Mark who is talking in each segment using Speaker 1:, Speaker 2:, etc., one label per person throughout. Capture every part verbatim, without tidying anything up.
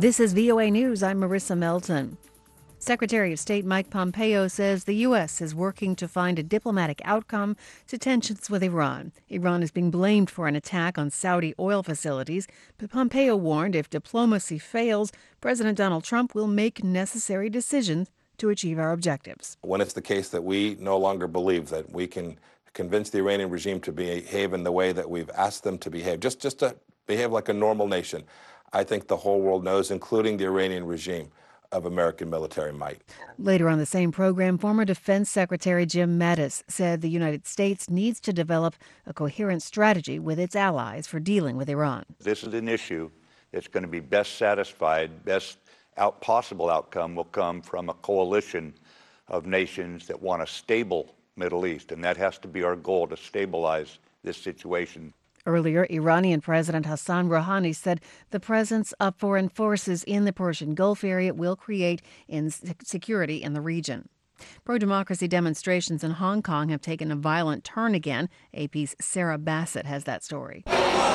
Speaker 1: This is V O A News. I'm Marissa Melton. Secretary of State Mike Pompeo says the U S is working to find a diplomatic outcome to tensions with Iran. Iran is being blamed for an attack on Saudi oil facilities, but Pompeo warned if diplomacy fails, President Donald Trump will make necessary decisions to achieve our objectives.
Speaker 2: When it's the case that we no longer believe that we can convince the Iranian regime to behave in the way that we've asked them to behave, just, just to behave like a normal nation, I think the whole world knows, including the Iranian regime, of American military might.
Speaker 1: Later on the same program, former Defense Secretary Jim Mattis said the United States needs to develop a coherent strategy with its allies for dealing with Iran.
Speaker 3: This is an issue that's going to be best satisfied, best out possible outcome will come from a coalition of nations that want a stable Middle East, and that has to be our goal, to stabilize this situation.
Speaker 1: Earlier, Iranian President Hassan Rouhani said the presence of foreign forces in the Persian Gulf area will create insecurity in the region. Pro-democracy demonstrations in Hong Kong have taken a violent turn again. A P's Sarah Bassett has that story.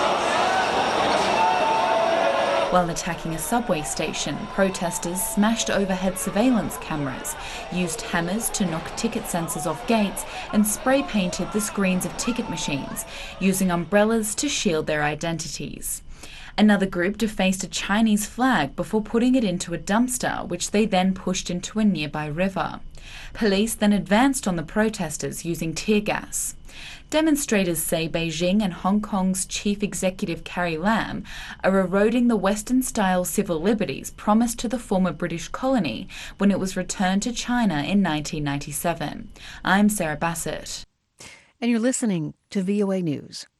Speaker 4: While attacking a subway station, protesters smashed overhead surveillance cameras, used hammers to knock ticket sensors off gates, and spray painted the screens of ticket machines, using umbrellas to shield their identities. Another group defaced a Chinese flag before putting it into a dumpster, which they then pushed into a nearby river. Police then advanced on the protesters using tear gas. Demonstrators say Beijing and Hong Kong's chief executive Carrie Lam are eroding the Western-style civil liberties promised to the former British colony when it was returned to China in nineteen ninety-seven. I'm Sarah Bassett.
Speaker 1: And you're listening to V O A News.